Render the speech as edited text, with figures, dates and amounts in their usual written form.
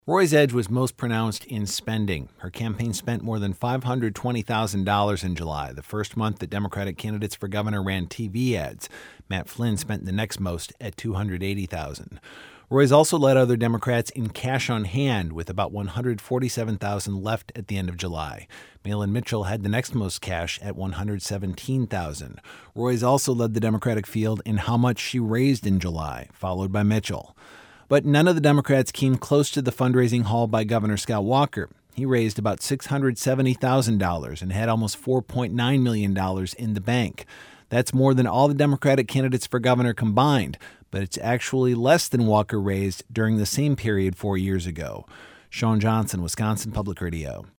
Roy's edge was most pronounced in spending. Her campaign spent more than $520,000 in July, the first month that Democratic candidates for governor ran TV ads. Matt Flynn spent the next most at $280,000. Roy's also led other Democrats in cash on hand, with about $147,000 left at the end of July. Mahlon Mitchell had the next most cash at $117,000. Roy's also led the Democratic field in how much she raised in July, followed by Mitchell. But none of the Democrats came close to the fundraising haul by Governor Scott Walker. He raised about $670,000 and had almost $4.9 million in the bank. That's more than all the Democratic candidates for governor combined, but it's actually less than Walker raised during the same period 4 years ago. Sean Johnson, Wisconsin Public Radio.